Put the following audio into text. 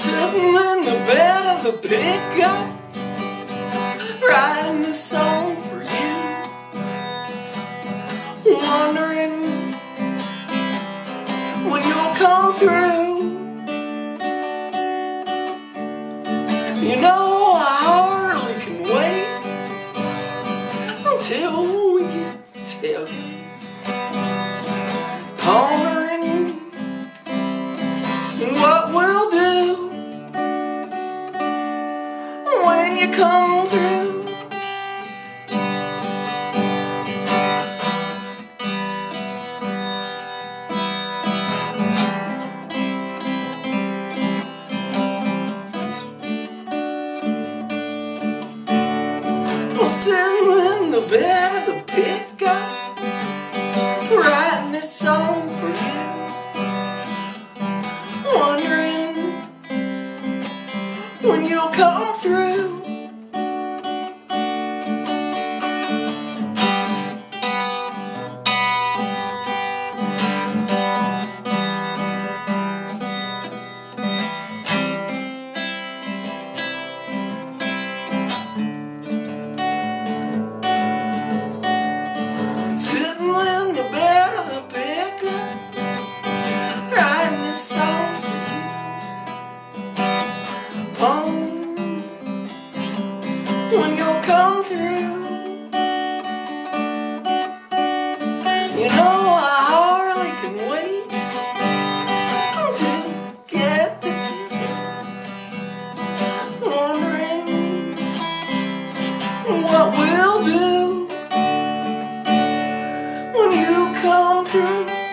Sitting in the bed of the pickup, writing this song for you, wondering when you'll come through. You know I hardly can wait until we get to tailgate, pondering what we'll do when you come through. I'm sitting in the bed of the pickup, writing this song for you, wondering when you'll come through. Sitting in the bed of the pickup, writing this song for you, pondering when you'll come through. You know I hardly can wait until you get to tea, wondering what we'll do when you come through.